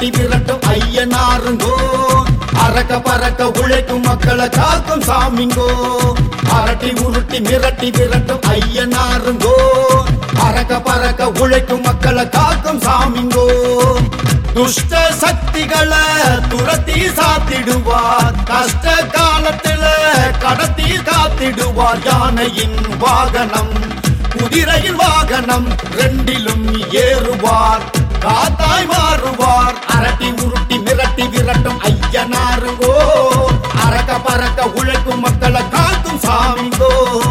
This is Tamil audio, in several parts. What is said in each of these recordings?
மிரட்டி விரட்டும் ஐயனாருங்கோ அரக்க பறக்க உழைக்கும் மக்களை காக்கும் சாமிங்கோ அரட்டி உருட்டி மிரட்டி விரட்டும் ஐயனாருங்கோ அரக்க பறக்க உழைக்கும் மக்களை காக்கும் சாமிங்கோ துஷ்ட சக்திகளை துரத்தி சாத்திடுவார் கஷ்ட காலத்துல கடத்தி காத்திடுவார் யானையின் வாகனம் குதிரையின் வாகனம் ரெண்டிலும் ஏறுவார் காத்தாய் மாறுவார் அரட்டி உருட்டி மிரட்டி விரட்டும் ஐயனாருங்கோ அரக்க பறக்க உழைக்கும் மக்களை காக்கும் சாமிங்கோ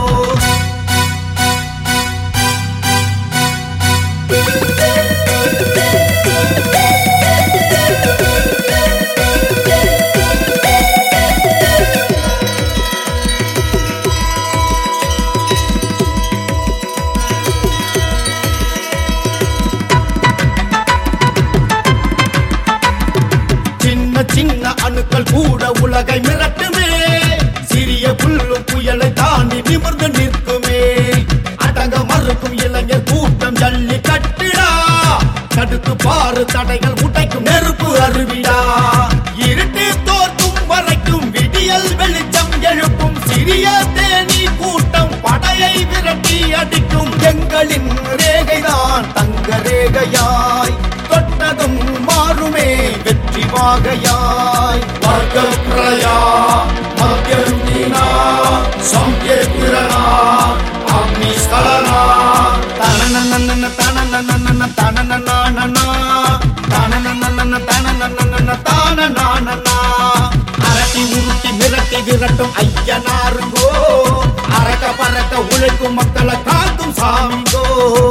சின்ன அணுக்கள் கூட உலகை மிரட்டுமே சிறிய புல்லும் புயலை தாண்டி நிமிர்ந்து நிற்குமே அடங்க மறுக்கும் இளைஞர் கூட்டம் ஜல்லி கட்டிடா தடுத்து பாரு தடைகள் உடைக்கும் நெருப்பு அருவிடா இருட்டு தோற்கும் வரைக்கும் விடியல் வெளிச்சம் எழுப்பும் சிறிய தேனி கூட்டம் படையை விரட்டி அடிக்கும் எங்களின் ரேகைதான் தங்க ரேகையாய் தொட்டதும் மாறுமே வெற்றி வாகையாய் வர்க்க பிரயா மத்தியந்தினா சம்யேத்திரனா அக்னி ஸ்கலனா தனனனனன தனனனனன தனனனனனா தனனனனன தனனனனன தனனனனனா அரட்டி உருட்டி மிரட்டி விரட்டும் ஐயனாருங்கோ அரக்க பறக்க உழைக்கும் மக்களை காக்கும் சாமிங்கோ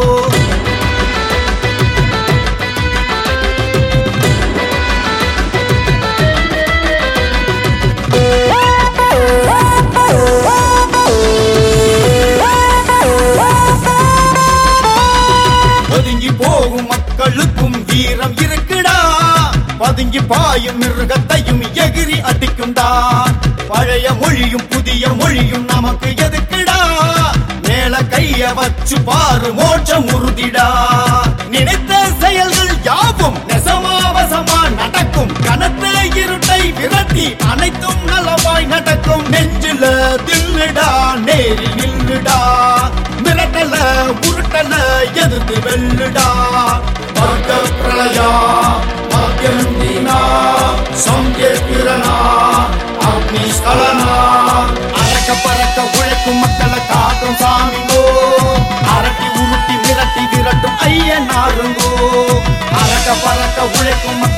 ஒதுங்கி போகும் மக்களுக்கும் வீரம் இருக்குடா பதுங்கி பாயும் மிருகத்தையும் எகிரி அடிக்கும்டா பழைய மொழியும் புதிய மொழியும் நமக்கு எதுக்குடா மேல கைய வச்சு பாரு மோட்சம் உறுதிடா நினைத்த செயல்கள் யாவும் நெசமாவசமா நடக்கும் கனத்த இருட்டை விரட்டி அனைத்தும் நலமாய் நடக்கும் நெஞ்சில தில்லுடா நேரில் நில்லுடா மிரட்டல உருட்டல எதிர்த்து வெல்லுடா வர்க்க பிரளயா மத்தியந்தினா சம்யேத்திரனா அக்னி ஸ்கலனா அரக்க பறக்க உழைக்கும் மக்களை காக்கும் சாமிங்கோ அரட்டி உருட்டி மிரட்டி விரட்டும் ஐயனாருங்கோ அரக்க பறக்க உழைக்கும்